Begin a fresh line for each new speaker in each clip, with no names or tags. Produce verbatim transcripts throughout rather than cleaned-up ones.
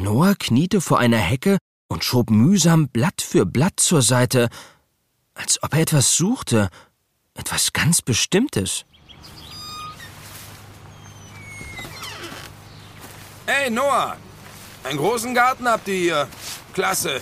Noah kniete vor einer Hecke und schob mühsam Blatt für Blatt zur Seite, als ob er etwas suchte, etwas ganz Bestimmtes.
Hey, Noah! Einen großen Garten habt ihr hier. Klasse.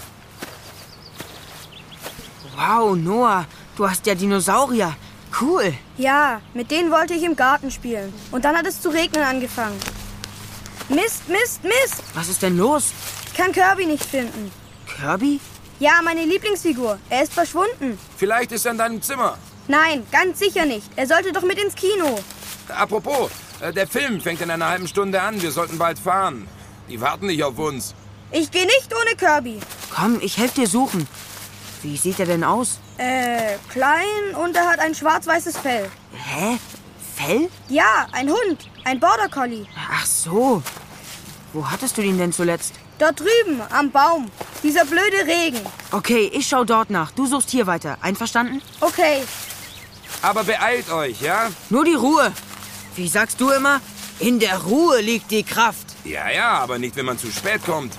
Wow, Noah, du hast ja Dinosaurier. Cool.
Ja, mit denen wollte ich im Garten spielen. Und dann hat es zu regnen angefangen. Mist, Mist, Mist!
Was ist denn los?
Ich kann Kirby nicht finden.
Kirby?
Ja, meine Lieblingsfigur. Er ist verschwunden.
Vielleicht ist er in deinem Zimmer.
Nein, ganz sicher nicht. Er sollte doch mit ins Kino.
Apropos, äh, der Film fängt in einer halben Stunde an. Wir sollten bald fahren. Die warten nicht auf uns.
Ich gehe nicht ohne Kirby.
Komm, ich helfe dir suchen. Wie sieht er denn aus?
Äh, klein und er hat ein schwarz-weißes Fell.
Hä? Fell?
Ja, ein Hund. Ein Border Collie.
Ach so. Wo hattest du ihn denn zuletzt?
Dort drüben, am Baum. Dieser blöde Regen.
Okay, ich schau dort nach. Du suchst hier weiter. Einverstanden?
Okay.
Aber beeilt euch, ja?
Nur die Ruhe. Wie sagst du immer? In der Ruhe liegt die Kraft.
Ja, ja, aber nicht, wenn man zu spät kommt.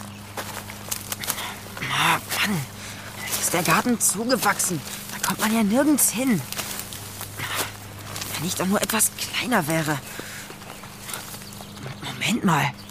Ah, Mann. Ist der Garten zugewachsen. Da kommt man ja nirgends hin. Wenn ich doch nur etwas kleiner wäre. Moment mal.